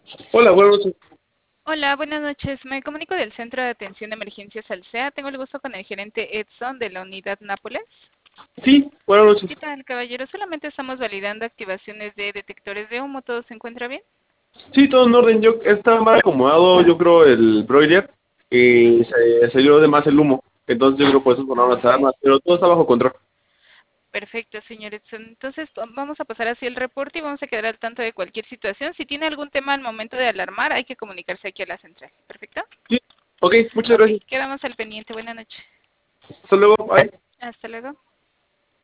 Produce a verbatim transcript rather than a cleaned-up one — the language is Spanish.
Hola, buenas noches. Hola, buenas noches. Me comunico del Centro de Atención de Emergencias Alsea. Tengo el gusto con el gerente Edson de la unidad Nápoles. Sí, buenas noches. ¿Qué tal, caballero? Solamente estamos validando activaciones de detectores de humo. ¿Todo se encuentra bien? Sí, todo en orden. Yo estaba mal acomodado, yo creo, el broiler y se salió de más el humo. Entonces yo creo por eso sonaron Ah, las ok. alarmas, pero todo está bajo control. Perfecto, señor Edson. Entonces va- vamos a pasar así el reporte y vamos a quedar al tanto de cualquier situación. Si tiene algún tema al momento de alarmar, hay que comunicarse aquí a la central. ¿Perfecto? Sí, ok, muchas Ok, gracias. quedamos al pendiente. Buenas noches. Hasta luego, bye. Hasta luego.